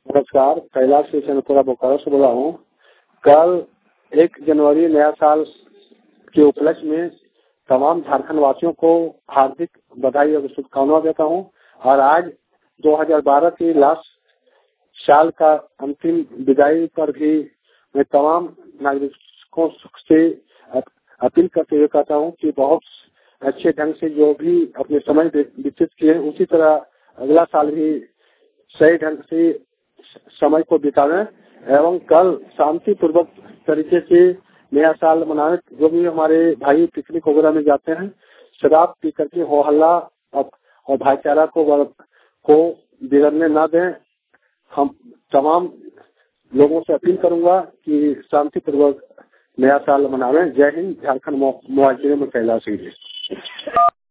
नमस्कार, कैलाश से चंद्रपुरा बोकारो से बोला हूँ। कल 1 जनवरी नया साल के उपलक्ष्य में तमाम झारखंड वासियों को हार्दिक बधाई और शुभकामनाएं देता हूँ। और आज 2012 की लास्ट साल का अंतिम विदाई पर भी मैं तमाम नागरिकों से अपील करते हुए कहता हूँ कि बहुत अच्छे ढंग से जो भी अपने समय व्यतीत किए उसी तरह अगला साल भी सही ढंग से समय को बितावें एवं कल शांति पूर्वक तरीके से नया साल मनाएं। जो भी हमारे भाई पिकनिक वगैरह में जाते हैं, शराब पी करके हो हल्ला और भाईचारा को बिगड़ने ना दें। हम तमाम लोगों से अपील करूंगा कि शांति पूर्वक नया साल मनावें। जय हिंद। झारखंड मुआवजे में कैलाश।